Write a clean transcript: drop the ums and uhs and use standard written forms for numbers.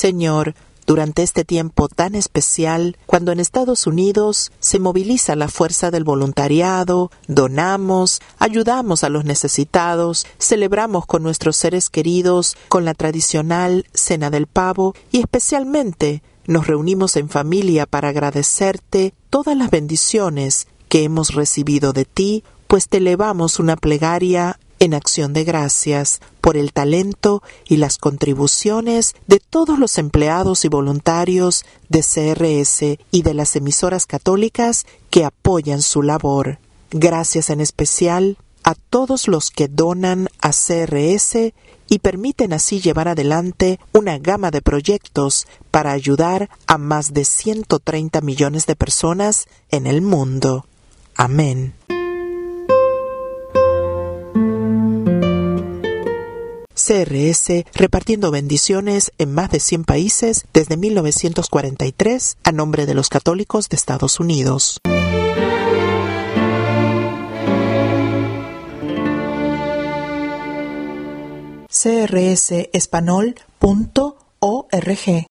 Señor, durante este tiempo tan especial, cuando en Estados Unidos se moviliza la fuerza del voluntariado, donamos, ayudamos a los necesitados, celebramos con nuestros seres queridos con la tradicional Cena del Pavo y especialmente nos reunimos en familia para agradecerte todas las bendiciones que hemos recibido de ti, pues te elevamos una plegaria en acción de gracias por el talento y las contribuciones de todos los empleados y voluntarios de CRS y de las emisoras católicas que apoyan su labor. Gracias en especial a todos los que donan a CRS y permiten así llevar adelante una gama de proyectos para ayudar a más de 130 millones de personas en el mundo. Amén. CRS repartiendo bendiciones en más de 100 países desde 1943 a nombre de los católicos de Estados Unidos. crsespanol.org